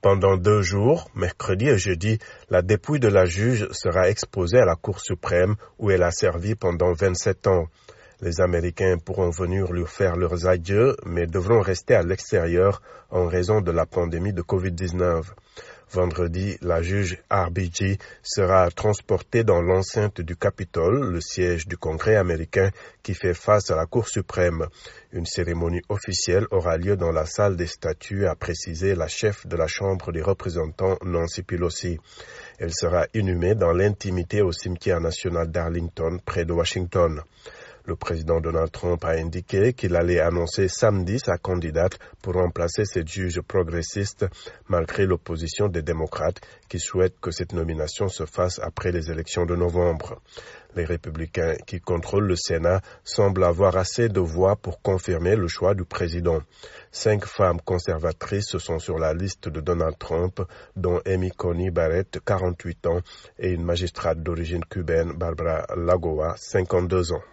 Pendant 2 jours, mercredi et jeudi, la dépouille de la juge sera exposée à la Cour suprême où elle a servi pendant 27 ans. Les Américains pourront venir lui faire leurs adieux, mais devront rester à l'extérieur en raison de la pandémie de COVID-19. Vendredi, la juge RBG sera transportée dans l'enceinte du Capitole, le siège du Congrès américain qui fait face à la Cour suprême. Une cérémonie officielle aura lieu dans la salle des statues, a précisé la chef de la Chambre des représentants, Nancy Pelosi. Elle sera inhumée dans l'intimité au cimetière national d'Arlington, près de Washington. Le président Donald Trump a indiqué qu'il allait annoncer samedi sa candidate pour remplacer cette juge progressiste, malgré l'opposition des démocrates qui souhaitent que cette nomination se fasse après les élections de novembre. Les républicains qui contrôlent le Sénat semblent avoir assez de voix pour confirmer le choix du président. 5 femmes conservatrices sont sur la liste de Donald Trump, dont Amy Coney Barrett, 48 ans, et une magistrate d'origine cubaine, Barbara Lagoa, 52 ans.